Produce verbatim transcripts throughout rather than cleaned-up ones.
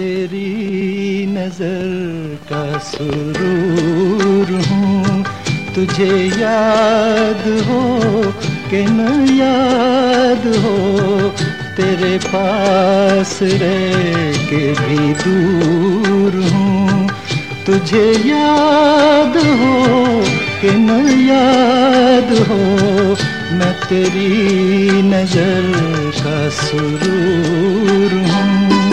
तेरी नजर का सुरूर हूँ, तुझे याद हो कि न याद हो, तेरे पास रह के भी दूर हूँ। तुझे याद हो कि न याद हो, मैं तेरी नजर का सुरूर हूँ।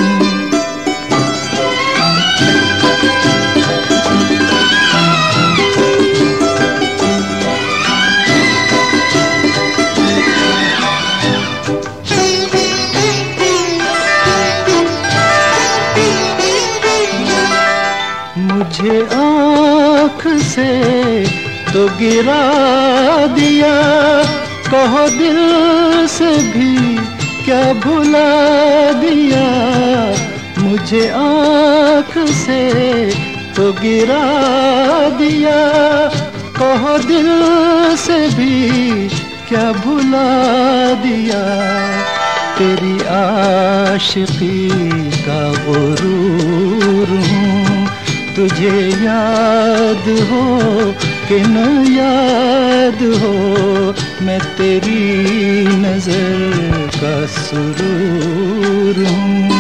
मुझे आँख से तो गिरा दिया, कहो दिल से भी क्या भुला दिया। मुझे आँख से तो गिरा दिया, कहो दिल से भी क्या भुला दिया। तेरी आशिकी का गुरूर हूँ, तुझे याद हो कि न याद हो, मैं तेरी नजर का सुरूर हूँ।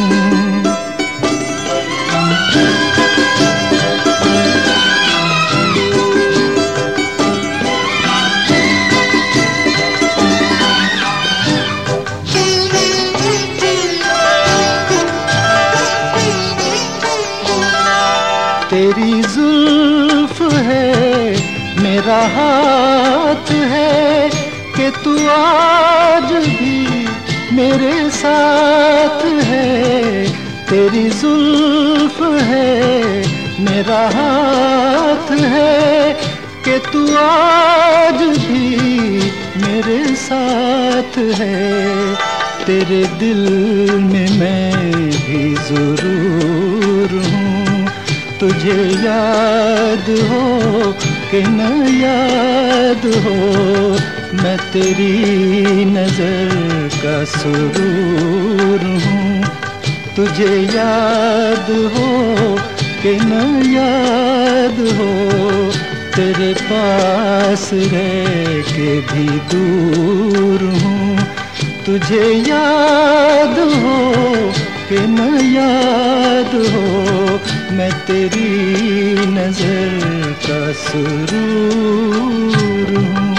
तेरी जुल्फ है मेरा हाथ है कि तू आज भी मेरे साथ है। तेरी जुल्फ है मेरा हाथ है कि तू आज भी मेरे साथ है। तेरे दिल में मैं भी जरूर हूँ, तुझे याद हो कि न याद हो, मैं तेरी नजर का सुरूर हूँ। तुझे याद हो कि न याद हो, तेरे पास रह के भी दूर हूँ। तुझे याद हो कि न याद हो, मैं तेरी नजर का सुरूर हूँ।